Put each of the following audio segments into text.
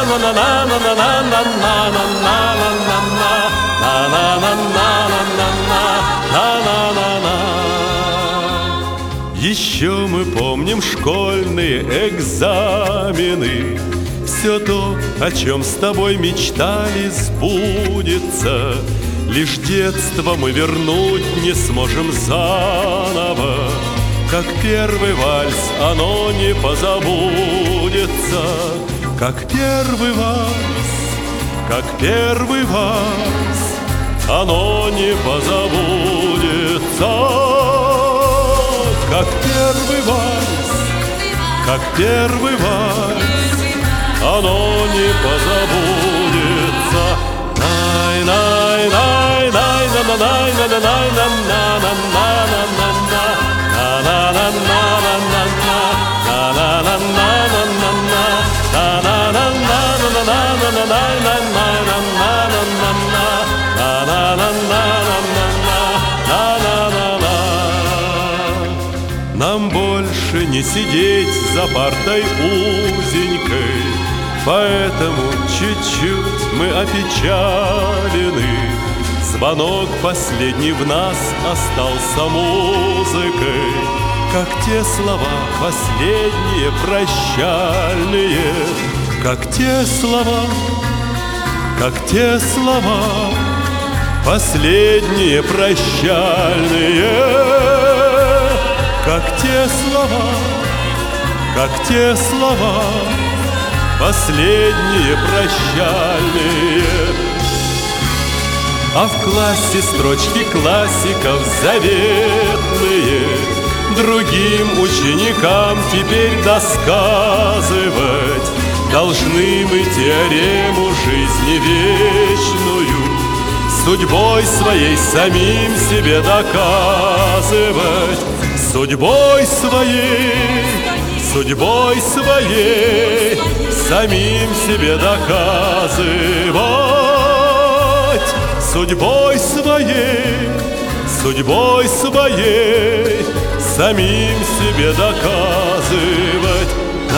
Еще мы помним школьные экзамены. Все то, о чем с тобой мечтали, сбудется. Лишь детство мы вернуть не сможем заново. Как первый вальс оно не позабудется. Как первый вальс, как первый вальс, оно не позабудется. Как первый вальс, как первый вальс, оно не позабудется. Нам больше не сидеть за партой узенькой, поэтому чуть-чуть мы опечалены. Звонок последний в нас остался музыкой, как те слова последние прощальные, как те слова, как те слова последние прощальные. Как те слова, как те слова последние прощальные. А в классе строчки классиков заветные другим ученикам теперь досказывать должны мы теорему жизни вечную, судьбой своей самим себе доказывать. Судьбой своей, судьбой своей самим себе доказывать. Судьбой своей, судьбой своей самим себе доказывать.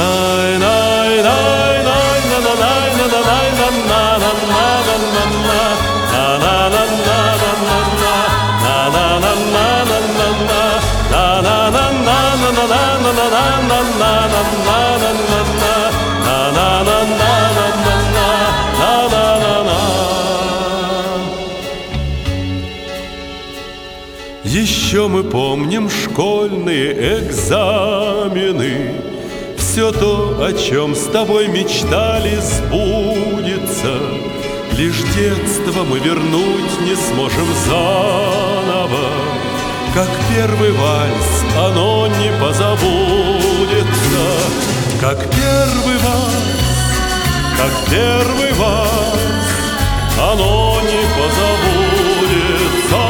Еще мы помним школьные экзамены. Все то, о чем с тобой мечтали, сбудется. Лишь детство мы вернуть не сможем заново. Как первый вальс оно не позабудется. Как первый вальс, как первый вальс, оно не позабудется.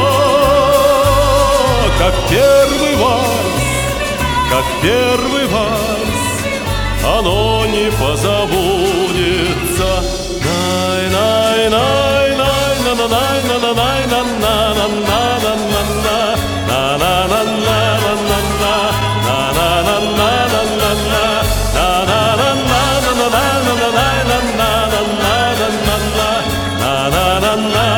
Как первый вальс, как первый вальс, оно не позабудется. Na